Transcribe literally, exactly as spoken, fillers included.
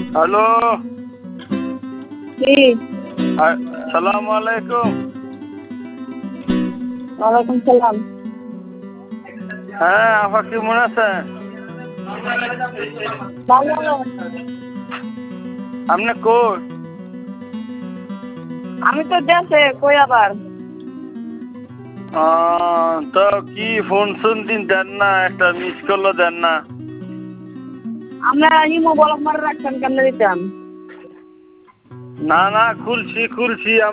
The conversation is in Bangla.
হ্যালো, কি? আসসালামু আলাইকুম। ওয়ালাইকুম সালাম। হ্যাঁ, আপা কেমন আছেন? ভালো। আপনি কই? আমি তো দেশে, কই আবার? আহ, তো কি ফোন শুন দিন দেন না, একটা মিস কলও দেন না। আমরা ইমো ব্লক মারে রাখছেন কেমনে দিতাম? না না, খুলছি খুলছি